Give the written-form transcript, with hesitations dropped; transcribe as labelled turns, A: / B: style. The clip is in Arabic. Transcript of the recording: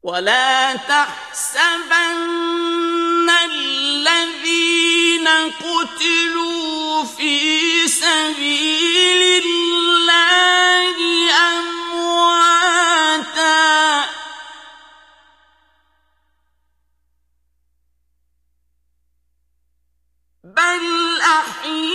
A: ولا تحسبن الذين قتلوا في سبيل الله أمواتا بل أحياء